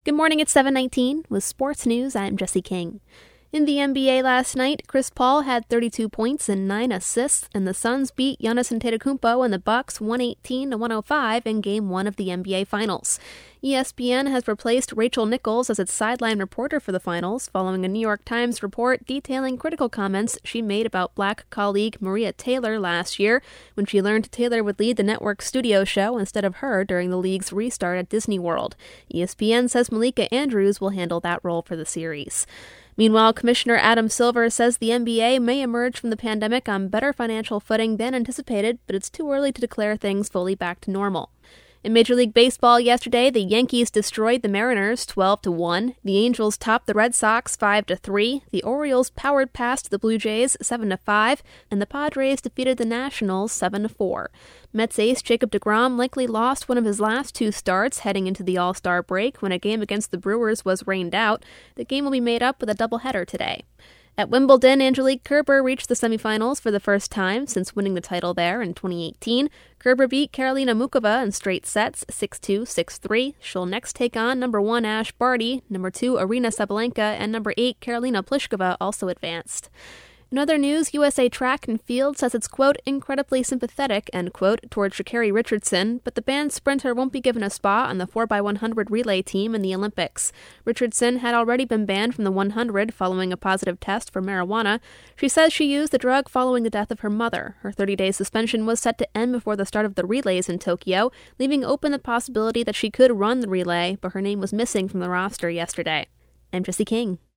Good morning, it's 7:19. With sports news, I'm Jesse King. In the NBA last night, Chris Paul had 32 points and 9 assists, and the Suns beat Giannis Antetokounmpo and the Bucks 118-105 in Game 1 of the NBA Finals. ESPN has replaced Rachel Nichols as its sideline reporter for the finals, following a New York Times report detailing critical comments she made about Black colleague Maria Taylor last year when she learned Taylor would lead the network's studio show instead of her during the league's restart at Disney World. ESPN says Malika Andrews will handle that role for the series. Meanwhile, Commissioner Adam Silver says the NBA may emerge from the pandemic on better financial footing than anticipated, but it's too early to declare things fully back to normal. In Major League Baseball yesterday, the Yankees destroyed the Mariners 12-1, the Angels topped the Red Sox 5-3, the Orioles powered past the Blue Jays 7-5, and the Padres defeated the Nationals 7-4. Mets ace Jacob deGrom likely lost one of his last 2 starts heading into the All-Star break when a game against the Brewers was rained out. The game will be made up with a doubleheader today. At Wimbledon, Angelique Kerber reached the semifinals for the first time since winning the title there in 2018. Kerber beat Karolina Muchova in straight sets 6-2, 6-3. She'll next take on number 1 Ash Barty, number 2 Aryna Sabalenka, and number 8 Karolina Pliskova also advanced. In other news, USA Track and Field says it's, quote, incredibly sympathetic, end quote, towards Sha'Carri Richardson, but the banned sprinter won't be given a spot on the 4x100 relay team in the Olympics. Richardson had already been banned from the 100 following a positive test for marijuana. She says she used the drug following the death of her mother. Her 30-day suspension was set to end before the start of the relays in Tokyo, leaving open the possibility that she could run the relay, but her name was missing from the roster yesterday. I'm Jesse King.